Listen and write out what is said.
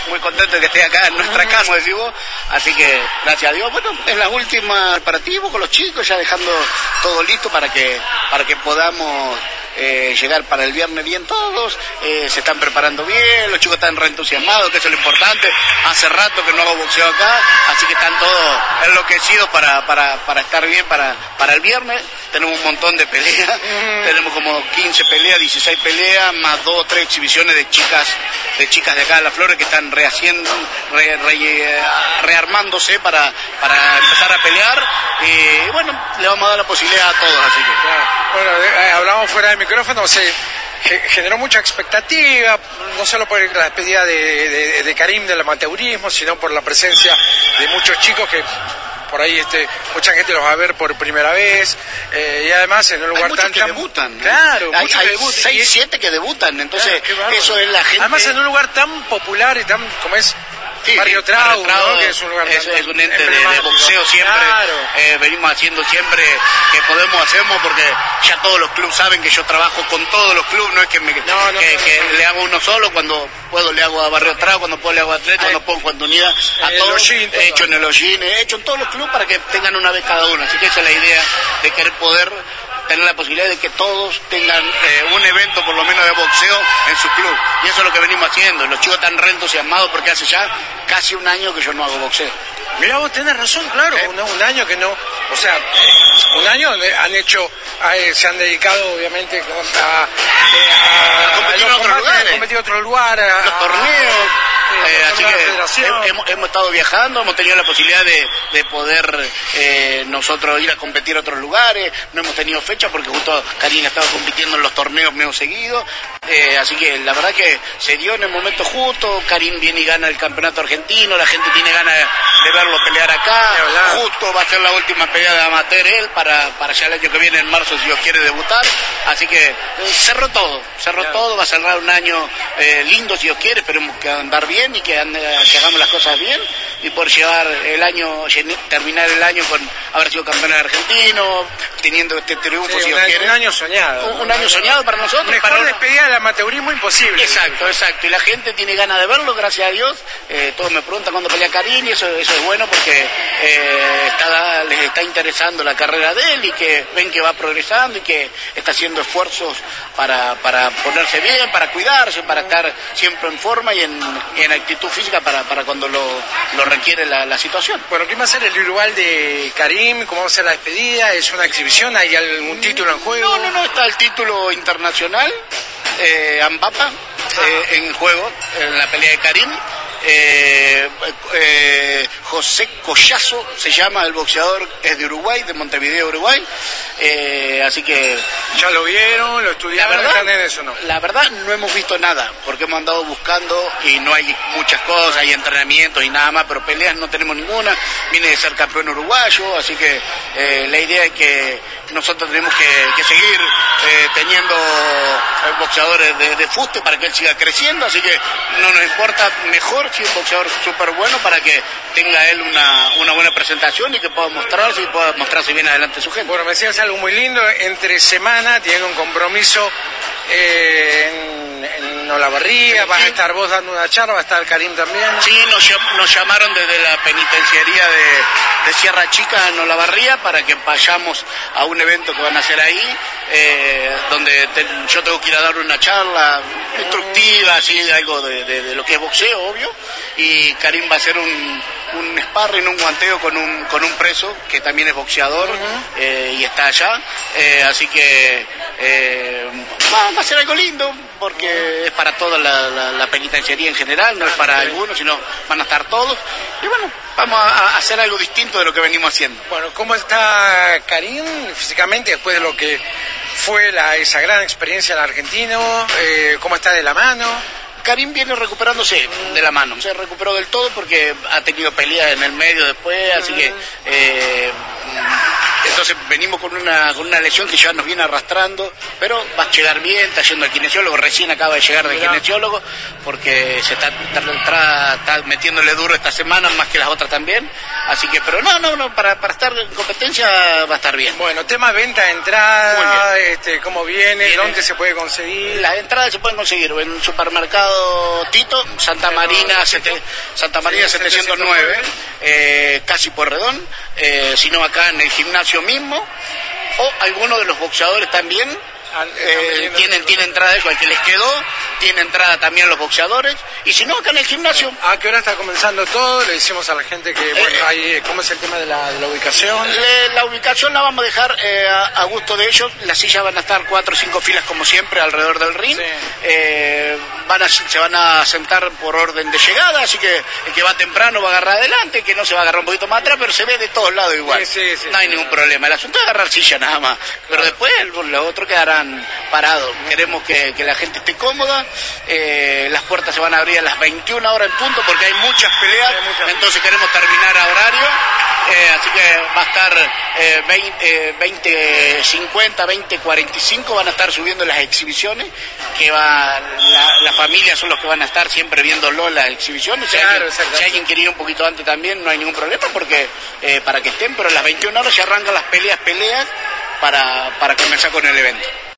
muy contento de que esté acá en nuestra casa, como decís vos, así que gracias a Dios. Bueno, es la última preparativo con los chicos, ya dejando todo listo para que podamos llegar para el viernes bien todos. Se están preparando bien, los chicos están reentusiasmados, que eso es lo importante. Hace rato que no hago boxeo acá, así que están todos enloquecidos para estar bien para el viernes. Tenemos un montón de peleas, tenemos como 15 peleas, 16 peleas, más 2 o 3 exhibiciones de chicas de acá de Las Flores que están rearmándose para empezar a pelear. Y bueno, le vamos a dar la posibilidad a todos, así que... Bueno, hablamos fuera del micrófono, generó mucha expectativa, no solo por la despedida de Karim del amateurismo, sino por la presencia de muchos chicos que por ahí mucha gente los va a ver por primera vez, y además en un lugar tan que debutan, ¿no? Claro, hay 6, 7 que debutan, entonces eso es la gente. Además en un lugar tan popular y tan como es Barrio Trau, ¿no? Que es un lugar es un ente de boxeo siempre. Claro. Venimos haciendo siempre que hacemos porque ya todos los clubes saben que yo trabajo con todos los clubes, no es que le hago uno solo, cuando puedo le hago a Barrio Trau, cuando puedo le hago a Atlético, cuando puedo Juan Unida, a todos, he hecho en el Hollín, he hecho en todos los clubes para que tengan una vez cada uno, así que esa es la idea de querer poder tener la posibilidad de que todos tengan un evento por lo menos de boxeo en su club, y eso es lo que venimos haciendo. Los chicos están re entusiasmados porque hace ya casi un año que yo no hago boxeo. Mira, vos tenés razón, claro, un año que no, o sea, un año se han dedicado obviamente a competir en otros lugares, los torneos. Así que hemos estado viajando, hemos tenido la posibilidad de poder nosotros ir a competir a otros lugares, no hemos tenido fecha porque justo Karim estaba compitiendo en los torneos medio seguidos, así que la verdad que se dio en el momento justo. Karim viene y gana el campeonato argentino, la gente tiene ganas de verlo pelear acá, justo va a ser la última pelea de amateur él para ya el año que viene en marzo si Dios quiere debutar, así que cerró todo, va a cerrar un año lindo si Dios quiere, esperemos que andar bien y que hagamos las cosas bien y por llevar el año, terminar el año con haber sido campeón argentino, teniendo este triunfo si Dios quiere. Un año soñado. Un año soñado para nosotros. Mejor despedida del amateurismo imposible. Exacto. Y la gente tiene ganas de verlo, gracias a Dios. Todos me preguntan cuándo pelea Karim y eso es bueno porque les está interesando la carrera de él y que ven que va progresando y que está haciendo esfuerzos para ponerse bien, para cuidarse, para estar siempre en forma y en actitud física para cuando lo requiere la situación. Bueno, ¿qué va a ser el rival de Karim? ¿Cómo va a ser la despedida? ¿Es una exhibición? ¿Hay algún título en juego? No, está el título internacional, Ambapa, en juego, en la pelea de Karim. José Collazo se llama, el boxeador es de Uruguay, de Montevideo, Uruguay, así que... ¿Ya lo vieron? ¿Lo estudiaron? ¿Están en eso no? La verdad no hemos visto nada, porque hemos andado buscando y no hay muchas cosas, hay entrenamientos y nada más, pero peleas no tenemos ninguna. Viene de ser campeón uruguayo, así que la idea es que nosotros tenemos que seguir teniendo boxeadores de fuste para que él siga creciendo, así que no nos importa, mejor si es un boxeador súper bueno para que tenga él una buena presentación y que pueda mostrarse bien adelante su gente. Bueno, me decías algo muy lindo, entre semana tienen un compromiso en Olavarría, vas a estar vos dando una charla, va a estar Karim también. Sí, nos llamaron desde la penitenciaría de Sierra Chica en Olavarría para que vayamos a un evento que van a hacer ahí, donde yo tengo que ir a dar una charla instructiva, así, algo de lo que es boxeo, obvio, y Karim va a hacer un sparring, un guanteo con un preso que también es boxeador y está allá, así que va a ser algo lindo porque es para toda la penitenciaría en general, no es para algunos, sino van a estar todos y bueno, vamos a hacer algo distinto de lo que venimos haciendo. Bueno, ¿cómo está Karim físicamente después de lo que fue esa gran experiencia en el argentino? ¿Cómo está de la mano? Karim viene recuperándose de la mano, se recuperó del todo porque ha tenido peleas en el medio después, así que Entonces venimos con una lesión que ya nos viene arrastrando, pero va a llegar bien, está yendo al kinesiólogo, recién acaba de llegar del kinesiólogo, porque se está metiéndole duro esta semana, más que las otras también. Así que, pero no, para estar en competencia va a estar bien. Bueno, tema venta de entrada, cómo viene, dónde se puede conseguir. Las entradas se pueden conseguir en el supermercado Tito, Santa Marina 709, casi Porredón, sino acá en el gimnasio mismo, o algunos de los boxeadores también. Tiene entrada eso, al que les quedó, tiene entrada también los boxeadores, y si no, acá en el gimnasio. ¿A qué hora está comenzando todo? Le decimos a la gente que, ¿cómo es el tema de la ubicación? La ubicación la vamos a dejar a gusto de ellos. Las sillas van a estar 4 o 5 filas como siempre alrededor del ring. Sí. Se van a sentar por orden de llegada, así que el que va temprano va a agarrar adelante, que no se va a agarrar un poquito más atrás, pero se ve de todos lados igual. Sí, no hay ningún problema. El asunto es agarrar silla nada más, pero después los otros quedarán parados. Queremos que la gente esté cómoda. Las puertas se van a abrir a las 21 horas en punto porque hay muchas peleas, entonces queremos terminar a horario. Así que va a estar 20:50, 20:45 van a estar subiendo las exhibiciones, que la familia son los que van a estar siempre viéndolo las exhibiciones. Si alguien quiere ir un poquito antes también, no hay ningún problema, porque para que estén, pero a las 21 horas ya arrancan las peleas para comenzar con el evento.